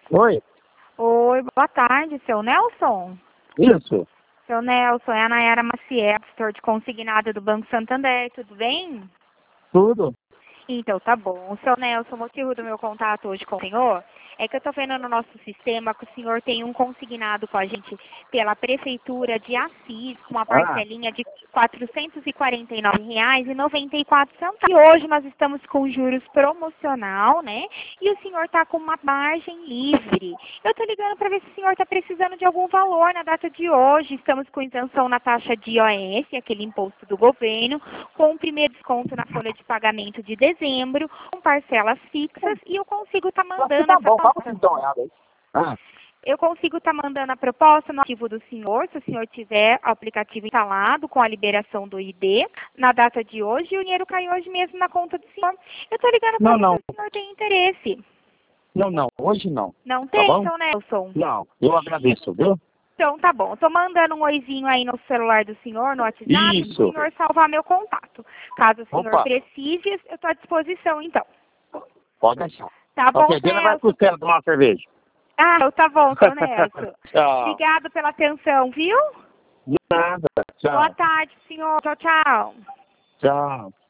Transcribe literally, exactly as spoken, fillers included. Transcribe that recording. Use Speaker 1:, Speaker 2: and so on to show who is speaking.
Speaker 1: Oi,
Speaker 2: Oi, boa tarde, seu Nelson.
Speaker 1: isso,
Speaker 2: Seu Nelson, é a Nayara Maciel, gestor de consignado do Banco Santander, tudo bem?
Speaker 1: tudo.
Speaker 2: Então, tá bom. Seu Nelson, o motivo do meu contato hoje com o senhor é que eu estou vendo no nosso sistema que o senhor tem um consignado com a gente pela Prefeitura de Assis, com uma
Speaker 1: Ah,
Speaker 2: parcelinha de quatrocentos e quarenta e nove reais e noventa e quatro centavos. E hoje nós estamos com juros promocional, né? E o senhor está com uma margem livre. Eu estou ligando para ver se o senhor está precisando de algum valor na data de hoje. Estamos com isenção na taxa de I O S, aquele imposto do governo, com o primeiro desconto na folha de pagamento de dezembro, com parcelas fixas, e eu consigo estar
Speaker 1: aqui
Speaker 2: mandando
Speaker 1: tá
Speaker 2: essa
Speaker 1: bom, vamos
Speaker 2: proposta.
Speaker 1: então olhada aí. Ah,
Speaker 2: Eu consigo estar mandando a proposta no arquivo do senhor, se o senhor tiver o aplicativo instalado com a liberação do I D, na data de hoje, e o dinheiro cai hoje mesmo na conta do senhor. Eu estou ligando para
Speaker 1: não,
Speaker 2: ver se
Speaker 1: não,
Speaker 2: o senhor tem interesse.
Speaker 1: não, não, hoje não,
Speaker 2: Não
Speaker 1: tá
Speaker 2: tem,
Speaker 1: bom?
Speaker 2: seu Nelson?
Speaker 1: Não, eu agradeço, viu?
Speaker 2: Então tá bom. Estou mandando um oizinho aí no celular do senhor, no WhatsApp, para o
Speaker 1: Isso,
Speaker 2: senhor salvar meu contato. Caso o senhor
Speaker 1: opa,
Speaker 2: precise, eu estou à disposição, então.
Speaker 1: pode deixar.
Speaker 2: Tá bom,
Speaker 1: Ok, dia vai
Speaker 2: Nelson?
Speaker 1: pro céu tomar uma cerveja.
Speaker 2: Ah, tá bom, seu Nelson.
Speaker 1: Tchau.
Speaker 2: Obrigado pela atenção, viu?
Speaker 1: De nada,
Speaker 2: Boa
Speaker 1: tchau,
Speaker 2: tarde, senhor. Tchau, tchau.
Speaker 1: tchau.